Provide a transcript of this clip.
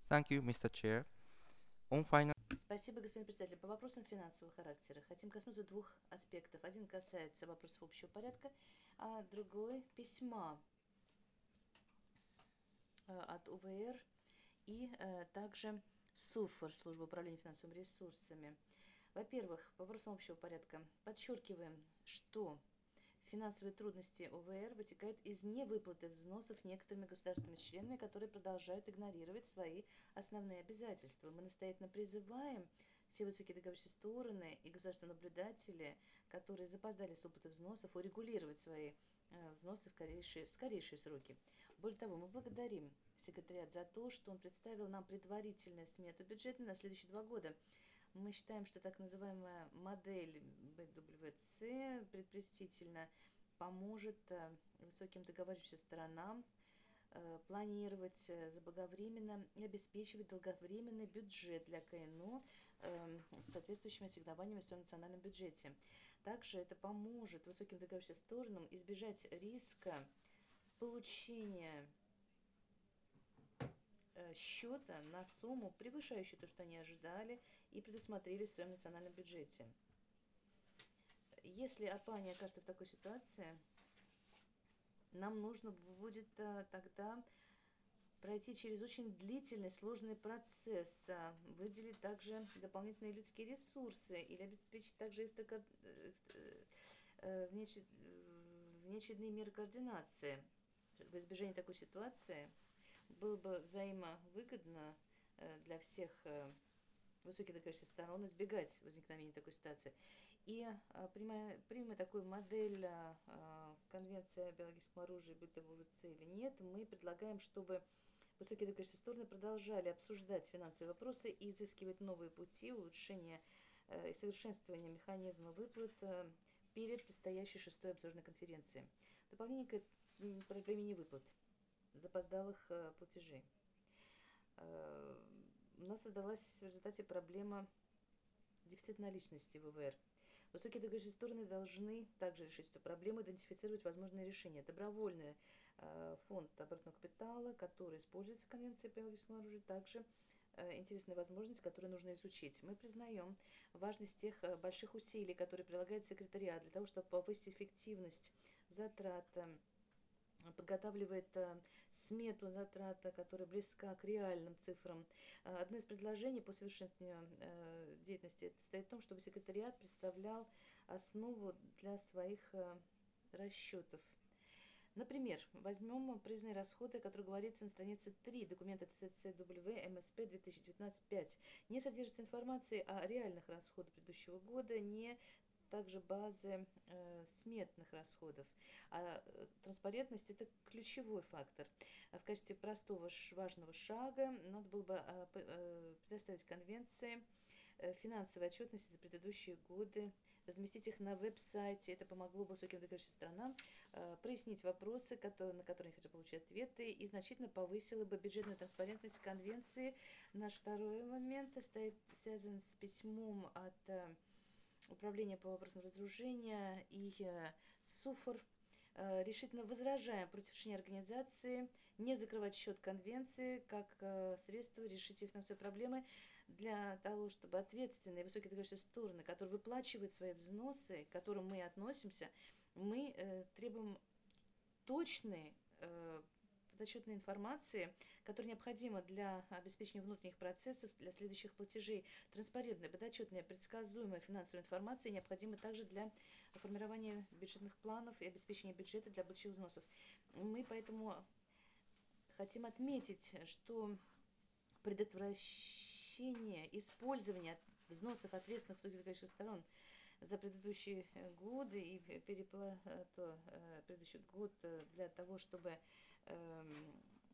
Thank you, Mr. Chair. On final Спасибо, господин председатель. По вопросам финансового характера хотим коснуться двух аспектов. Один касается вопросов общего порядка, а другой письма от УВР и также СУФР, Служба управления финансовыми ресурсами. Во-первых, по вопросам общего порядка подчеркиваем, что финансовые трудности ОВР вытекают из невыплаты взносов некоторыми государственными членами, которые продолжают игнорировать свои основные обязательства. Мы настоятельно призываем все высокие договорившиеся стороны и государственные наблюдатели, которые запоздали с выплаты взносов, урегулировать свои взносы в скорейшие сроки. Более того, мы благодарим секретариат за то, что он представил нам предварительную смету бюджета на следующие 2 года. Мы считаем, что так называемая модель БВЦ предпочтительно поможет высоким договорившимся сторонам планировать заблаговременно и обеспечивать долговременный бюджет для КНО с соответствующими ассигнованиями в своем национальном бюджете. Также это поможет высоким договорившимся сторонам избежать риска получения счета на сумму, превышающую то, что они ожидали и предусмотрели в своем национальном бюджете. Если АПА не окажется в такой ситуации, нам нужно будет тогда пройти через очень длительный, сложный процесс, выделить также дополнительные людские ресурсы или обеспечить также внеочередные меры координации. В избежание такой ситуации было бы взаимовыгодно для всех высоких договорившихся сторон избегать возникновения такой ситуации. И принимая такую модель Конвенции о биологическом оружии, будь то ВВЦ или нет, мы предлагаем, чтобы высокие договорившиеся стороны продолжали обсуждать финансовые вопросы и изыскивать новые пути улучшения и совершенствования механизма выплат перед предстоящей шестой обзорной конференцией. В дополнение к проблеме невыплат, запоздалых платежей. У нас создалась в результате проблема дефицита наличности в ВВР. Высокие договорившиеся стороны должны также решить эту проблему, идентифицировать возможные решения. Добровольный фонд оборотного капитала, который используется в Конвенции по биологическому оружию, также интересная возможность, которую нужно изучить. Мы признаем важность тех больших усилий, которые прилагает секретариат для того, чтобы повысить эффективность затрат, подготавливает смету затрат, которая близка к реальным цифрам. Одно из предложений по совершенствованию деятельности состоит в том, чтобы секретариат представлял основу для своих расчетов. Например, возьмем признанные расходы, о которых говорится на странице 3 документа ТЦЦW МСП 2019-5. Не содержится информации о реальных расходах предыдущего года, не также базы сметных расходов. А транспарентность – это ключевой фактор. В качестве простого важного шага надо было бы предоставить конвенции финансовой отчетности за предыдущие годы, разместить их на веб-сайте. Это помогло бы высоким договорившимся сторонам прояснить вопросы, на которые они хотят получить ответы, и значительно повысило бы бюджетную транспарентность конвенции. Наш второй момент связан с письмом от Управления по вопросам разоружения и СУФОР. Решительно возражаем против решения организации не закрывать счет конвенции как средство решить все финансовые проблемы для того, чтобы ответственные высокие договорившиеся стороны, которые выплачивают свои взносы, к которым мы относимся, мы требуем точные подотчетной информации, которая необходима для обеспечения внутренних процессов для следующих платежей. Транспарентная, подотчетная, предсказуемая финансовая информация необходима также для формирования бюджетных планов и обеспечения бюджета для будущих взносов. Мы поэтому хотим отметить, что предотвращение использования взносов ответственных высоких сторон за предыдущие годы и переплату предыдущий год для того, чтобы